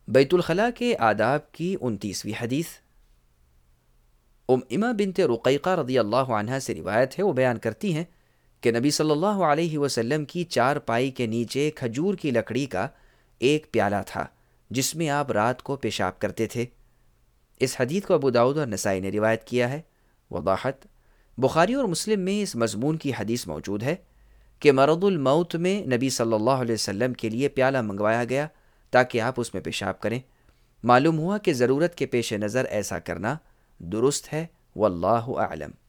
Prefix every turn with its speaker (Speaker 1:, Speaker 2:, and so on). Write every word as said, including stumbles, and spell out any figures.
Speaker 1: बैतुल खला के आदाब की उनतीसवीं हदीस। उम इमा बिनते रुक़ैक़ा रज़ियल्लाहु अन्हा से रिवायत है, वो बयान करती हैं कि नबी सल्लल्लाहु अलैहि वसल्लम की चार पाई के नीचे खजूर की लकड़ी का एक प्याला था जिसमें आप रात को पेशाब करते थे। इस हदीस को अबू दाऊद और नसाई ने रिवायत किया है। वदाहत, बुखारी और मुस्लिम में इस मज़मून की हदीस मौजूद है कि मरदुल मौत में नबी सल्लल्लाहु अलैहि वसल्लम के लिए प्याला मंगवाया गया ताकि आप उसमें पेशाब करें। मालूम हुआ कि ज़रूरत के पेश नज़र ऐसा करना दुरुस्त है। वल्लाहु आलम।